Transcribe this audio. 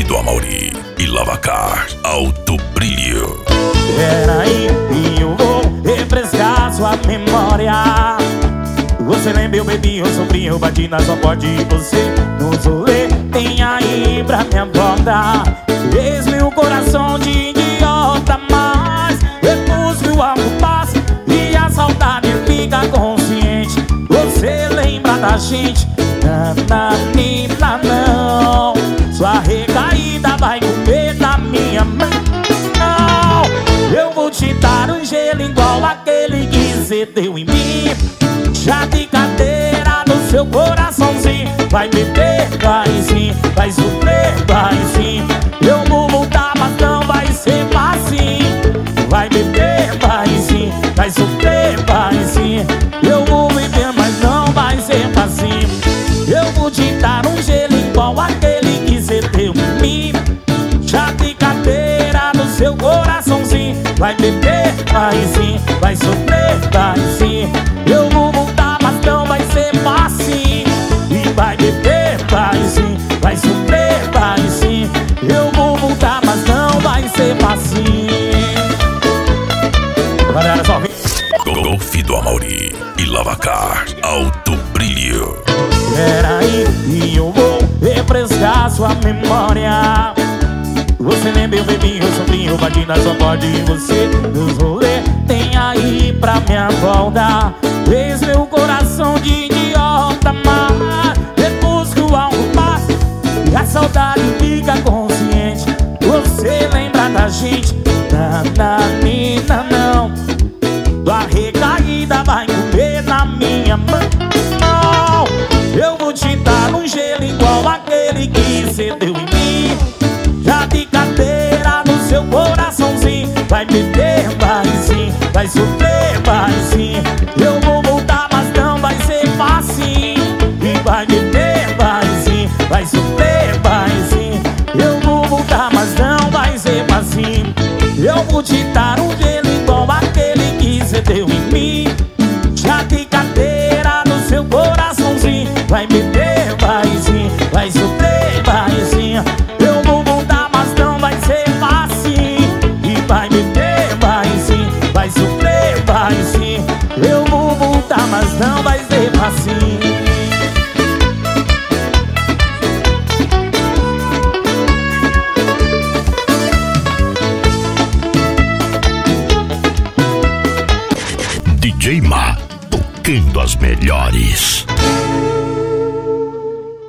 Golfe do Amauri e Lavacar Alto Brilho. Peraí, eu vou refrescar sua memória. Você lembra, eu bebi, eu sofri, eu bati na sua porta e você nos rolê. Tem aí pra minha volta. Fez meu coração de idiota, mas depois que o álcool passa e a saudade fica consciente, você lembra da gente. Nananina não, sua recaída vai comer da minha mão. Eu vou te dar um gelo igual aquele que você deu em mim. Já de cadeira no seu coraçãozinho. Vai beber, vai sim, vai sofrer, vai sim. Eu vou voltar, mas não vai ser fácil. Vai beber, vai sim, vai sofrer, vai sim. Eu vou beber, mas não vai ser fácil. Eu vou te dar um gelo igual aquele que você deu em mim. Já de cadeira no seu coraçãozinho. Vai beber, vai sim, vai sofrer, vai sim. Eu vou voltar, mas não vai ser fácil. E vai beber, vai sim, vai sofrer, vai sim. Eu vou voltar, mas não vai ser fácil. Galera, só vem. Golfe do Amauri e Lavacar Alto Brilho. Peraí, e eu vou refrescar sua memória. Você lembra, eu bebi, eu sofri, eu bati na sua porta e você nos rolê. Tem aí pra minha volta. Fez meu coração de idiota, mas depois que o álcool passa e a saudade fica consciente, você lembra da gente. Nananina não, tua recaída vai comer na minha mão. Eu vou te dar um gelo igual aquele que você deu em mim. Já de cadeira no seu coraçãozinho. Vai beber, vai sim, vai sofrer, vai sim. Eu vou voltar, mas não vai ser fácil. E vai beber, vai sim, vai sofrer, vai sim. Eu vou voltar, mas não vai ser fácil. Eu vou te dar um gelo igual aquele que você deu em mim. Já de cadeira no seu coraçãozinho. Vai beber, vai sim, vai sofrer, vai sim. Eu vou voltar, mas não vai ser fácil. E vai beber, vai sim, vai sofrer, vai sim. Eu vou voltar, mas não vai ser fácil. DJ Ma, tocando as melhores.